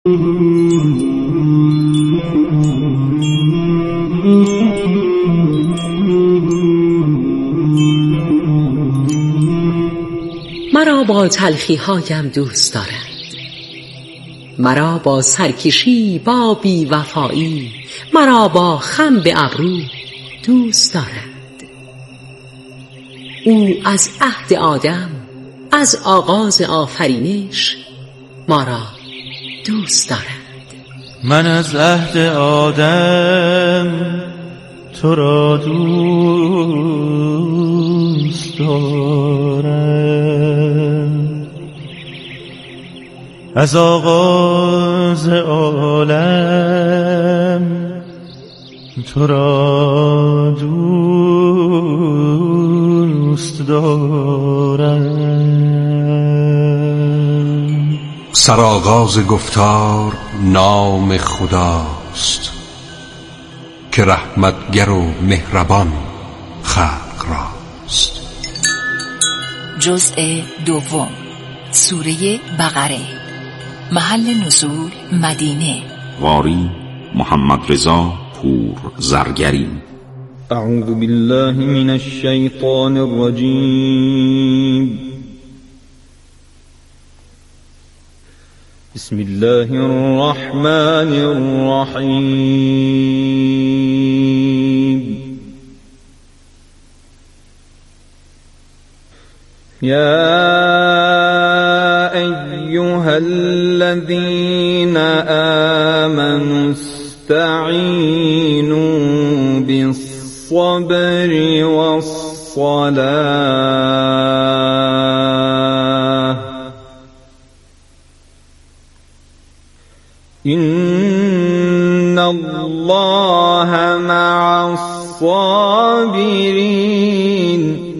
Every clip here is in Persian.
مرا با تلخی هایم دوست دارد، مرا با سرکشی، با بی‌وفایی، مرا با خم به ابرو دوست دارد. او از عهد آدم، از آغاز آفرینش ما را دوست دارد. من از عهد آدم تو را دوست دارم، از آغاز عالم تو را دوست دارم. سرآغاز گفتار نام خداست که رحمتگر و مهربان خلق راست. جزء دوم، سوره بقره. محل نزول مدینه. قاری محمد رضا پور زرگری. اعوذ بالله من الشیطان الرجیم. بسم الله الرحمن الرحیم. یا ایها الذین آمنوا استعینوا بالصبر والصلاة إن الله مع الصابرين.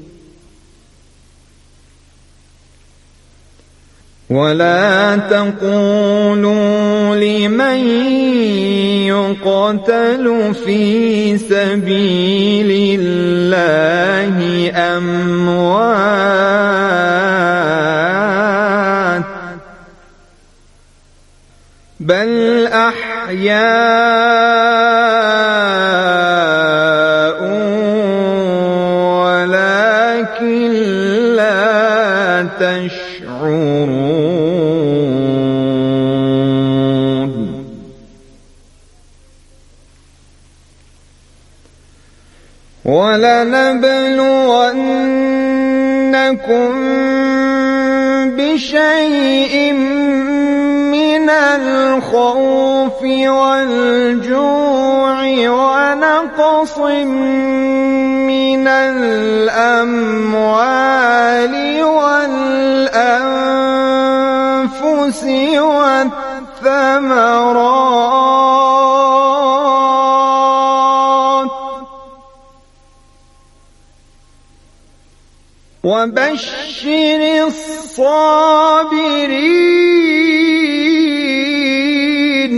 ولا تقولوا لمن يقتل في سبيل الله أموات، بل أحياء ولكن لا تشعرون. ولنبلونكم بشيء من الخوف والجوع ونقص من الأموال والأنفس والثمرات وبشر الصابرين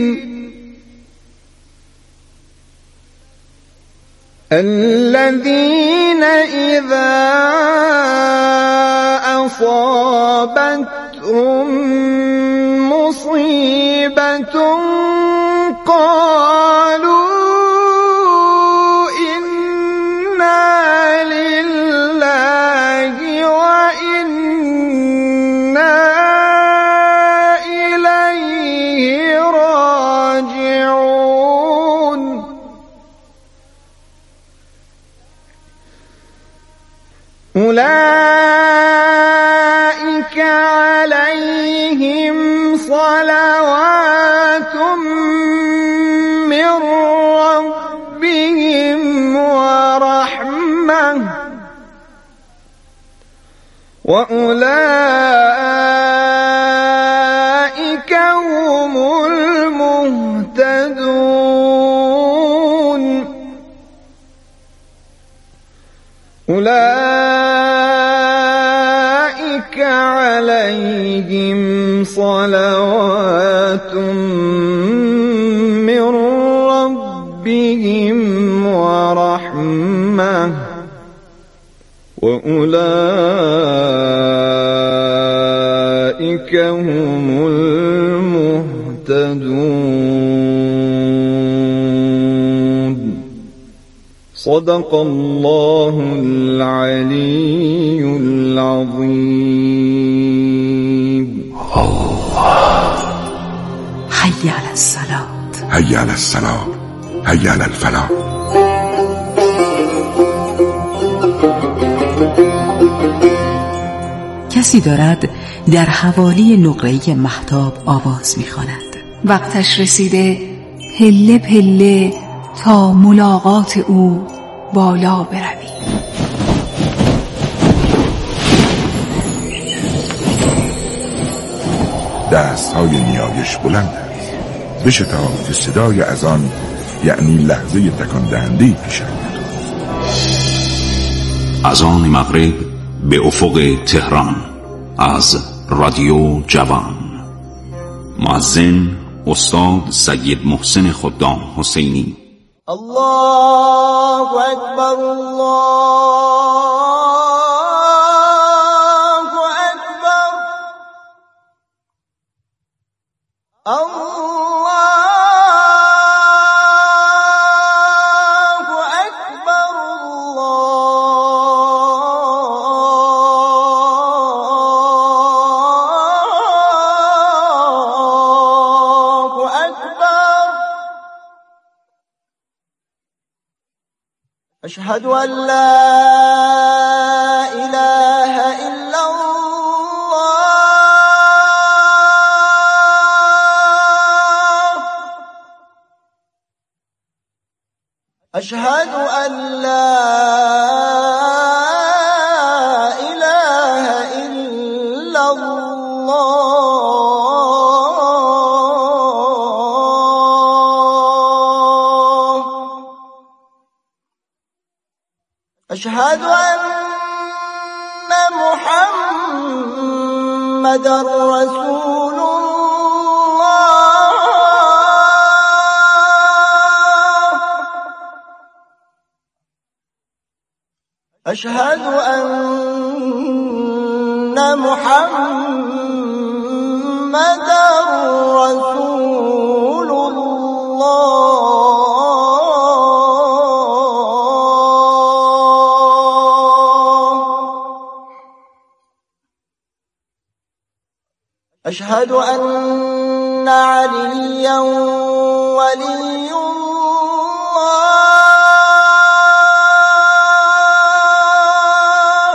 الذين إذا أصابتهم مصيبة قالوا إنا لله وإنا إليه راجعون. أولئك عليهم صلوات من ربهم ورحمة وأولئك هم المهتدون. أولئك عليهم صلوات من ربهم ورحمة وأولئك هم المهتدون. مهتدون. صدق الله العلي العظيم. حي علی الصلاة، حي على الصلاة، حي على الفلاح. کسی دارد در حوالی نقره مهتاب آواز می‌خواند. وقتش رسیده پله پله تا ملاقات او بالا بروی. دستهای نیایش بلند است. بشتاب که صدای اذان یعنی لحظه تکان دهنده پیش آید. اذان مغرب به افق تهران از رادیو جوان. مؤذن استاد سید محسن خدام حسینی. الله اکبر، الله اکبر، الله اکبر، الله اکبر. أشهد أن لا إله إلا الله. أشهد أن لا إله إلا الله. أشهد أن محمدًا رسول الله. أشهد أن محمدًا رسول الله. أشهد أن عليا ولي الله.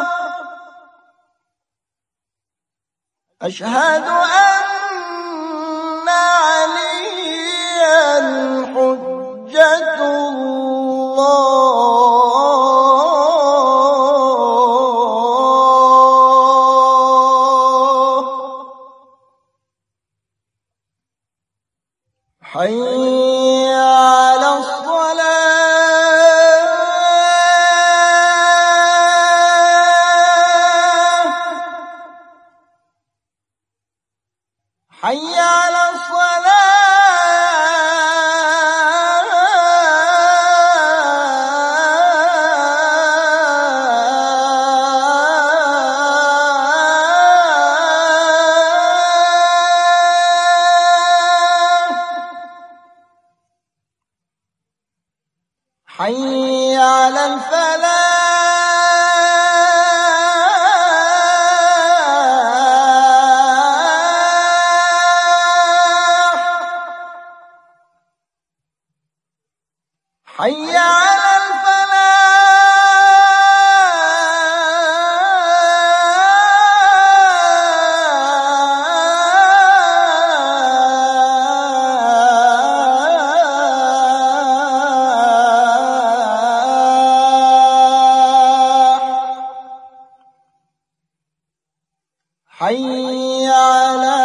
أشهد أن عليا حجة الله. حي على الصلاة، حي على حي على الفلاح، حي على حي على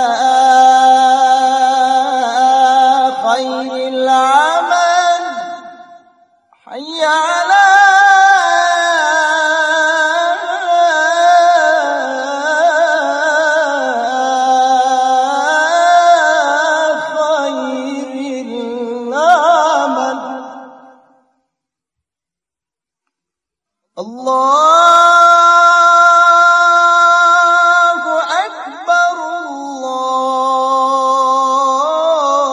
خير العمل، حي على خير العمل. الله أكبر، الله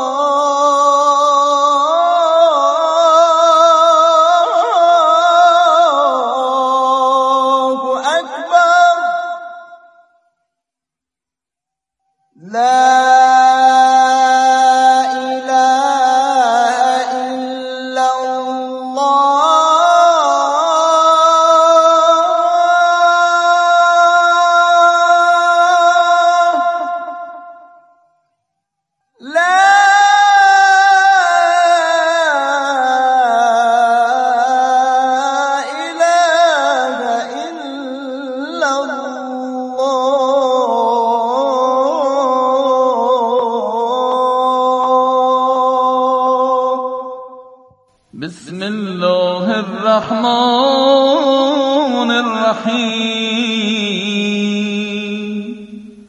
بسم الله الرحمن الرحیم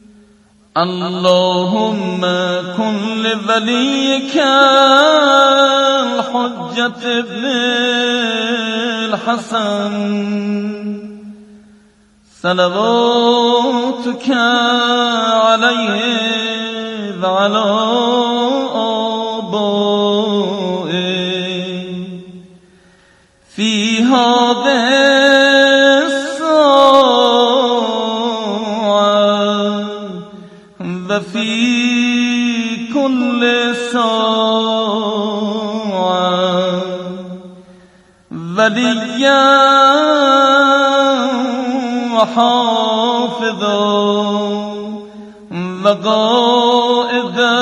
اللهم کن لولیک الحجة ابن الحسن صلواتك علیه و علی آبائه فی هذه الساعة و فی كل ساعة ولیا و حافظا و قائدا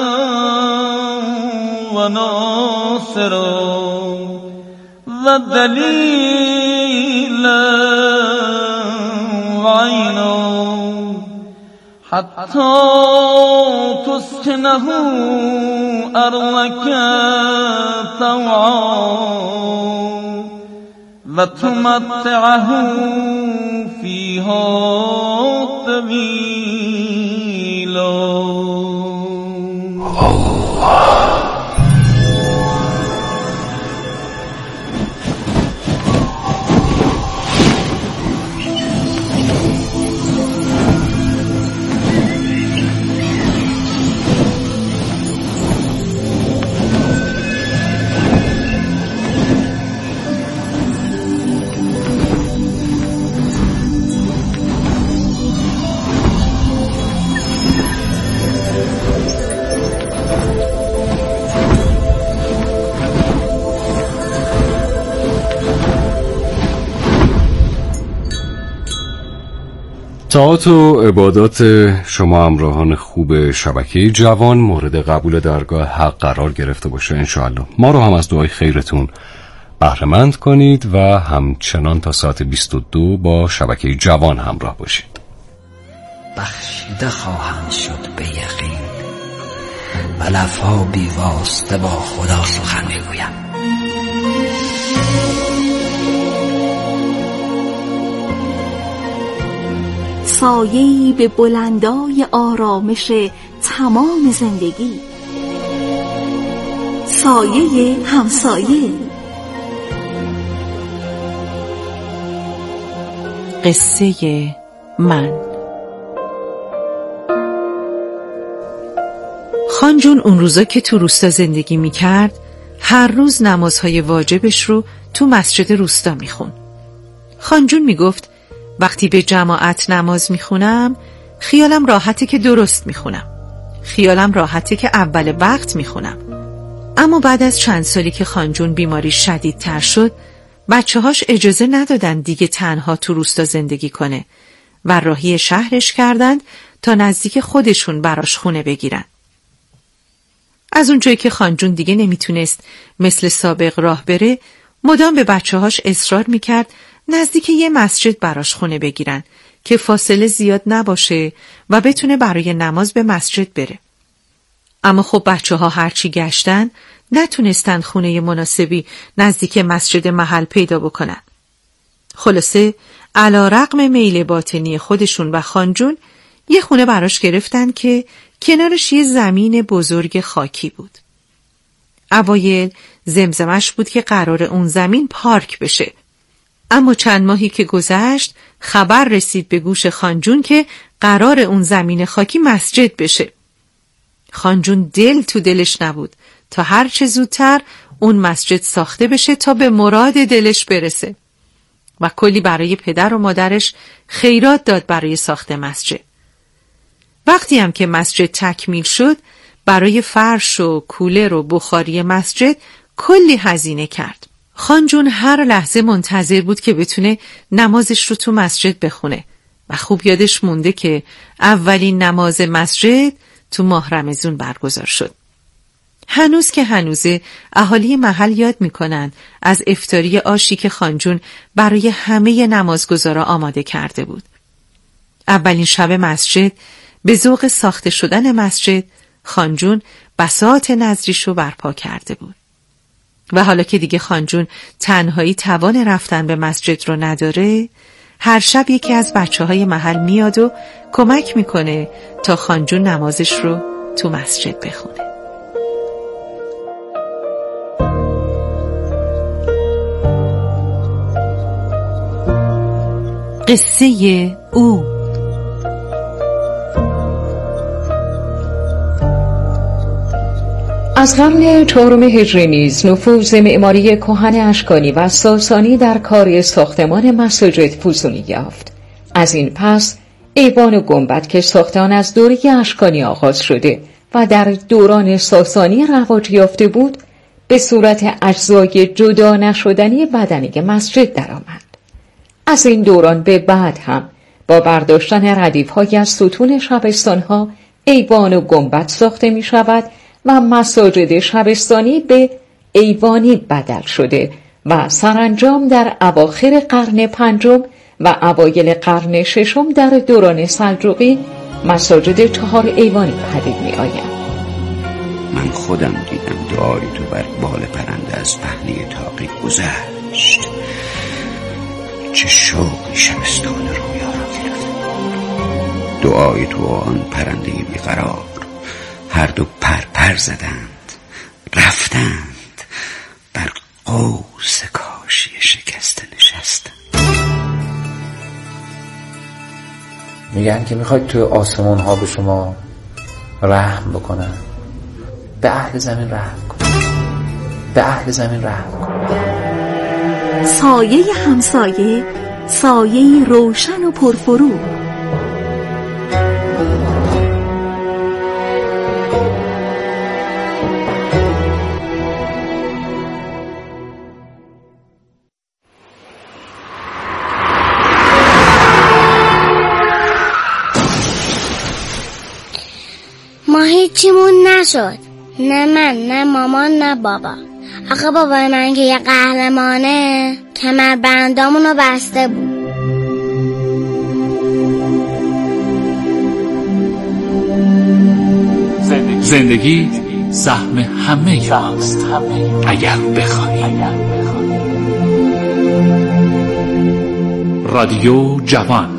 و ناصرا و دلیلا و عینا حتی تسکنه ارضک طوعا و تمتعه فیها طویلا. طاعات و عبادات شما همراهان خوب شبکه جوان مورد قبول درگاه حق قرار گرفته باشه انشاءالله. ما رو هم از دعای خیرتون بهره‌مند کنید و همچنان تا ساعت 22 با شبکه جوان همراه باشید. بخشیده خواهند شد به یقین و لب‌ها بی واسطه با خدا سخن میگویم. سایه‌ای به بلندای آرامش تمام زندگی، سایه همسایه. قصه من. خانجون اون روزا که تو روستا زندگی میکرد هر روز نمازهای واجبش رو تو مسجد روستا میخون. خانجون میگفت وقتی به جماعت نماز میخونم خیالم راحته که درست میخونم، خیالم راحته که اول وقت میخونم. اما بعد از چند سالی که خانجون بیماری شدیدتر شد بچه‌هاش اجازه ندادن دیگه تنها تو روستا زندگی کنه و راهی شهرش کردند تا نزدیک خودشون براش خونه بگیرن. از اونجایی که خانجون دیگه نمیتونست مثل سابق راه بره مدام به بچه‌هاش اصرار میکرد نزدیک یه مسجد براش خونه بگیرن که فاصله زیاد نباشه و بتونه برای نماز به مسجد بره. اما خب بچه‌ها هرچی گشتن نتونستن خونه مناسبی نزدیک مسجد محل پیدا بکنن. خلاصه علی‌رغم میل باطنی خودشون و خانجون یه خونه براش گرفتن که کنارش یه زمین بزرگ خاکی بود. اوایل زمزمش بود که قرار اون زمین پارک بشه. اما چند ماهی که گذشت خبر رسید به گوش خانجون که قرار اون زمین خاکی مسجد بشه. خانجون دل تو دلش نبود تا هر چه زودتر اون مسجد ساخته بشه تا به مراد دلش برسه و کلی برای پدر و مادرش خیرات داد برای ساخت مسجد. وقتی هم که مسجد تکمیل شد برای فرش و کولر و بخاری مسجد کلی هزینه کرد. خانجون هر لحظه منتظر بود که بتونه نمازش رو تو مسجد بخونه و خوب یادش مونده که اولین نماز مسجد تو ماه رمضان برگزار شد. هنوز که هنوزه اهالی محل یاد میکنن از افطاری آشی که خانجون برای همه نمازگزارا آماده کرده بود. اولین شب مسجد به ذوق ساخته شدن مسجد خانجون بساط نظریشو برپا کرده بود. و حالا که دیگه خانجون تنهایی توان رفتن به مسجد رو نداره، هر شب یکی از بچه‌های محل میاد و کمک میکنه تا خانجون نمازش رو تو مسجد بخونه. قصه او. از قرن 4 هجری نیز نفوذ معماری کهن اشکانی و ساسانی در کار ساختمان مساجد فزونی یافت. از این پس ایوان و گنبد که ساختن از دوره اشکانی آغاز شده و در دوران ساسانی رواج یافته بود، به صورت اجزای جدا نشدنی بدنی مسجد درآمد. از این دوران به بعد هم با برداشتن ردیف‌های از ستون شبستان‌ها ایوان و گنبد ساخته می شود و مساجد شبستانی به ایوانی بدل شده و سرانجام در اواخر قرن 5 و اوایل قرن 6 در دوران سلجوقی مساجد 4 ایوانی پدید می آید. من خودم دیدم دعای تو بر بال پرنده از پهنه تاقی گذشت. چه شوقی شبستان رویا را گرفت. دعای تو آن پرنده بیقرار هر دو پر زدند، رفتند بر قوس کاشی شکسته نشستند. میگن که میخواید توی آسمان ها به شما رحم بکنن، به اهل زمین رحم کن، به اهل زمین رحم کن. سایه همسایه، سایه روشن و پرفروغ. ما هیچیمون نشد، نه من، نه مامان، نه بابا. آخه بابای من که یه قهرمانه کمربندامونو بسته بود. زندگی سهم همه یاست اگر بخوای. رادیو جوان.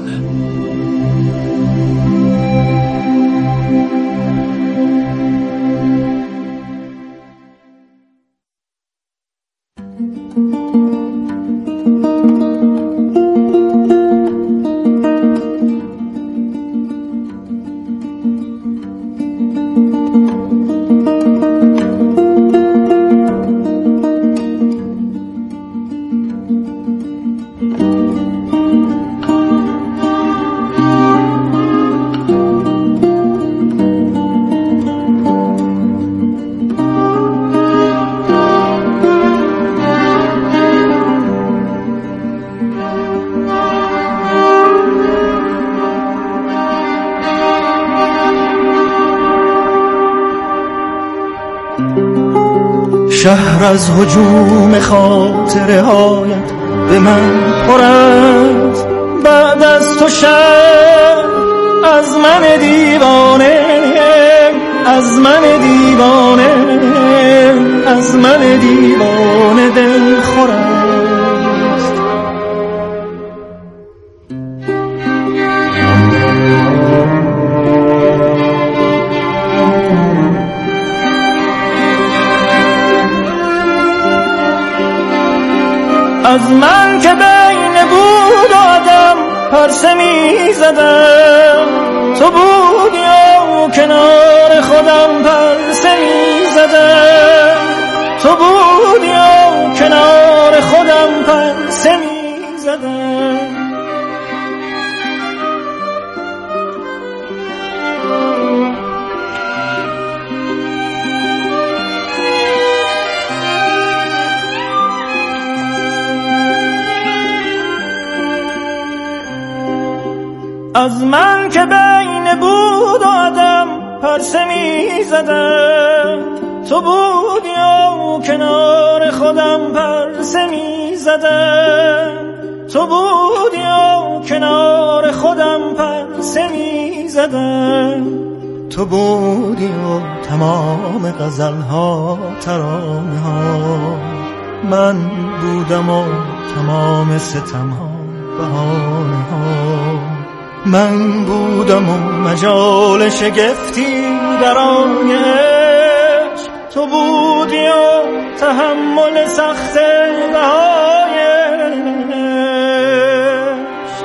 شهر از هجوم خاطره هایت به من پر است. بعد از تو شهر از من دیوانه، از من دیوانه، از من دیوانه دل خور است. از من که بین بود آدم پرسه می زدم، تو بودی و کنار خودم پرسه می زدم، تو بودی و کنار خودم پرسه می زدم. از من که بین بود آدم پرسه می زدم، تو بودی و کنار خودم پرسه می زدم، تو بودی و کنار خودم پرسه می زدم، تو بودی و تمام غزل‌ها ترانه‌ها من بودم و تمام ستم‌ها بهانه‌ها، من بودم و مجال شگفتی در آن عشق، تو بودی و تحمل سخت بهای عشق.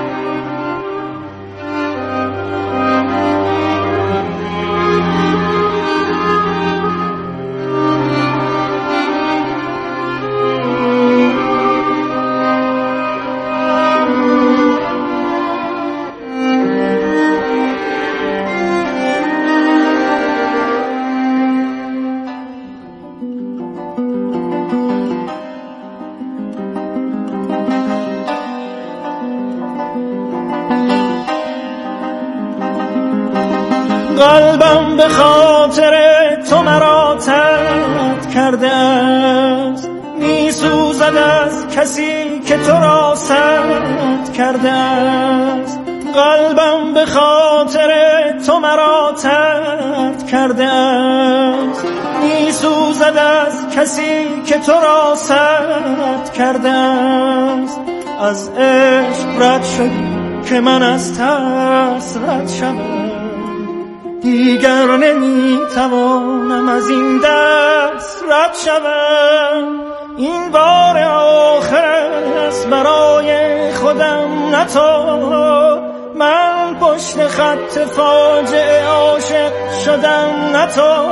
قلبم به خاطر تو مرا ترک کرده است، می سوزد از کسی که تو را سرد کرده است. قلبم به خاطر تو مرا ترک کرده است، می سوزد از کسی که تو را سرد کرده است. از عشق رد شدی که من از ترس رد شدم، دیگر نمیتوانم از این دست رد شوم. این بار آخر است برای خودم، نه تو. من پشت خط فاجعه عاشق شدم، نه تو.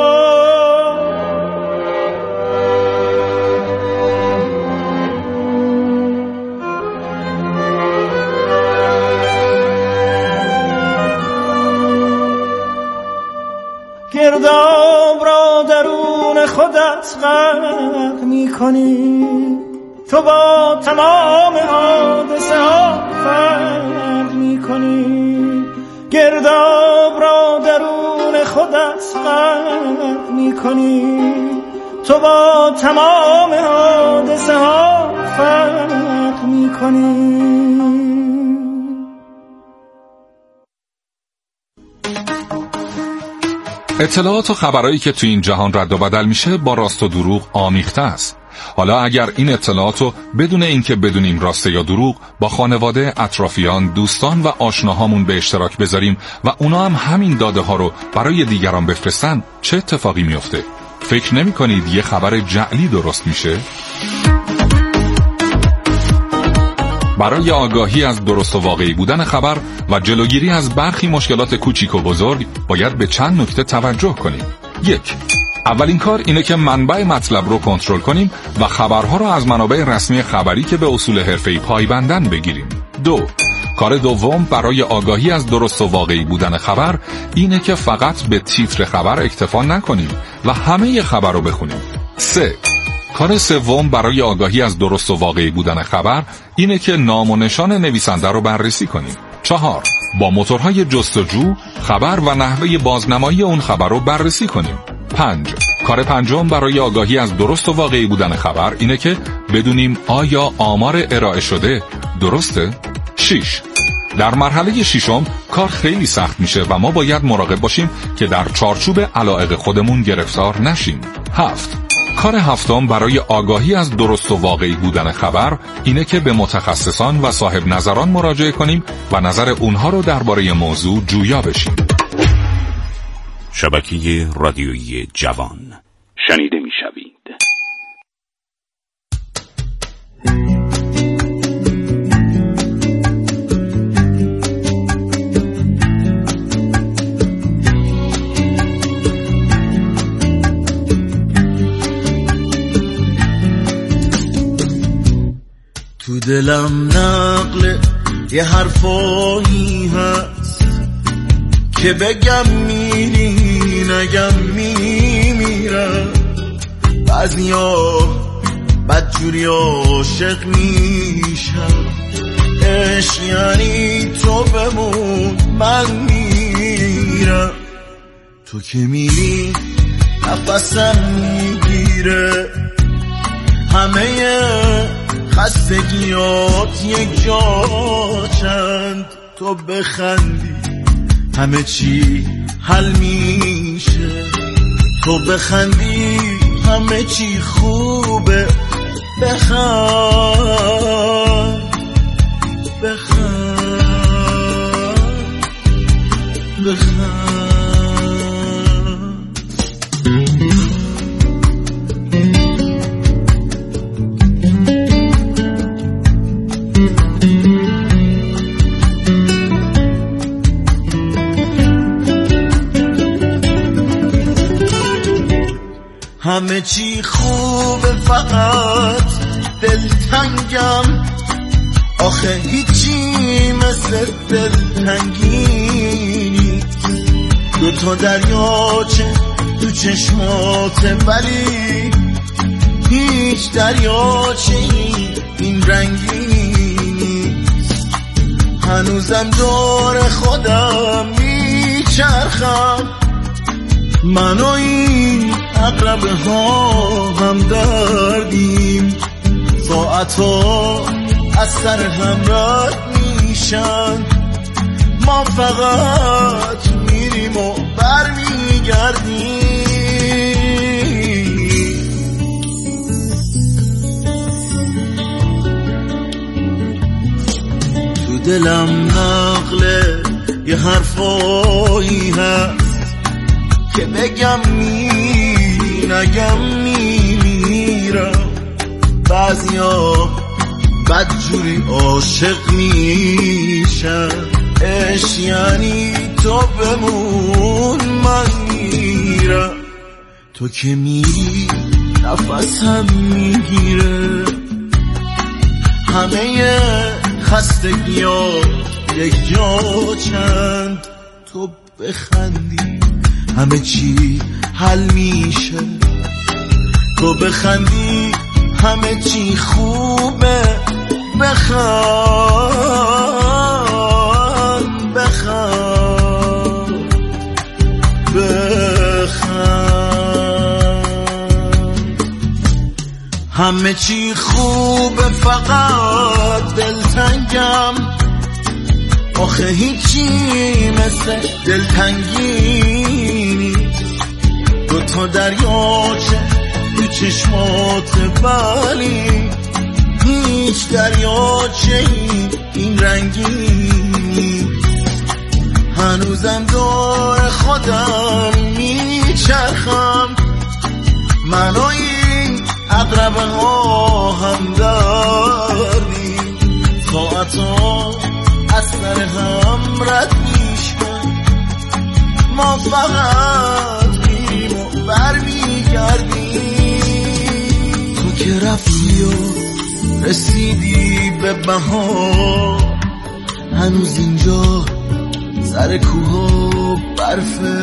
گرداب را درون خودت غرق می‌کنی، تو با تمام حادثه ها فرق می‌کنی. گرداب را درون خودت غرق می‌کنی، تو با تمام حادثه ها فرق می‌کنی. اطلاعات و خبرایی که تو این جهان رد و بدل میشه با راست و دروغ آمیخته است. حالا اگر این اطلاعاتو بدون اینکه بدونیم راسته یا دروغ با خانواده، اطرافیان، دوستان و آشناهامون به اشتراک بذاریم و اونا هم همین داده ها رو برای دیگران بفرستن، چه اتفاقی میفته؟ فکر نمی کنید یه خبر جعلی درست میشه؟ برای آگاهی از درست و واقعی بودن خبر و جلوگیری از برخی مشکلات کوچیک و بزرگ باید به چند نکته توجه کنیم. 1. اولین کار اینه که منبع مطلب رو کنترل کنیم و خبرها رو از منابع رسمی خبری که به اصول حرفه‌ای پایبندن بگیریم. 2. کار دوم برای آگاهی از درست و واقعی بودن خبر اینه که فقط به تیتر خبر اکتفا نکنیم و همه خبر رو بخونیم. 3. کار سوم برای آگاهی از درست و واقعی بودن خبر اینه که نام و نشان نویسنده رو بررسی کنیم. 4. با موتورهای جستجو خبر و نحوه بازنمایی اون خبر رو بررسی کنیم. 5. کار پنجم برای آگاهی از درست و واقعی بودن خبر اینه که بدونیم آیا آمار ارائه شده درسته؟ 6. در مرحله ششم کار خیلی سخت میشه و ما باید مراقب باشیم که در چارچوب علایق خودمون گرفتار نشیم. 7. کار هفتم برای آگاهی از درست و واقعی بودن خبر اینه که به متخصصان و صاحب نظران مراجعه کنیم و نظر اونها رو درباره موضوع جویا بشیم. شبکه رادیویی جوان شنیده میشوید. تو دلم نقل یه حرفایی هست که بگم میری نگم میمیرم. بعضیا بدجوری عاشق میشم، عشق یعنی تو بمون من میرم. تو که میری نفسم میگیره، همه خستگیات یک جا چند. تو بخندی همه چی حل میشه، تو بخندی همه چی خوبه. بخند بخند بخند. همه چی خوبه فقط دلتنگم، آخه هیچی مثل دلتنگی نیست. دوتا دریاچه تو چشماته ولی هیچ دریاچه این رنگی نیست. هنوزم دور خودم میچرخم، من و این عقربه ها هم دردیم. ساعتا از سر هم رد میشن، ما فقط میریم و برمیگردیم. تو دلم نقل یه حرفایی هست که بگم نگم میمیرم. بعضیا بدجوری عاشق میشن، عشق یعنی تو بمون من میرم. تو که میری نفسم میگیره، همه خستگی‌ها یک جا چند. تو بخندی همه چی حل میشه، تو بخندی همه چی خوبه. بخند بخند بخند. همه چی خوبه فقط دلتنگم، آخه هیچی مثل دلتنگی نیست. دوتا دریاچه تو چشمات ولی هیچ دریاچه این رنگی نیست. هنوزم دور خودم میچرخم، من و این عقربه ها هم داریم. ساعتا از سر هم رد میشن، ما فقط میریم و برمیگردیم. تو که رفتی و رسیدی به بهار، هنوز اینجا سر کوه و برفه.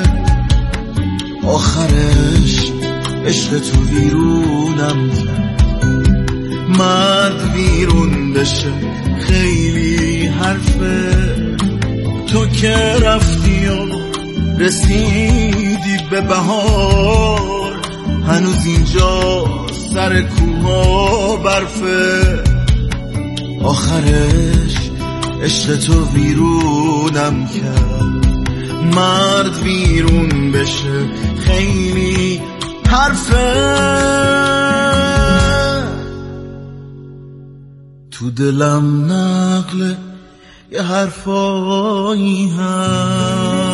آخرش عشق تو ویرونم کرد، مرد ویرون بشه خیلی حرفه. تو که رفتی و رسیدی به بهار، هنوز اینجا سر کوه و برفه. آخرش عشق تو ویرونم کرد، مرد ویرون بشه خیلی حرفه. تو دلم نقل یه حرفایی هست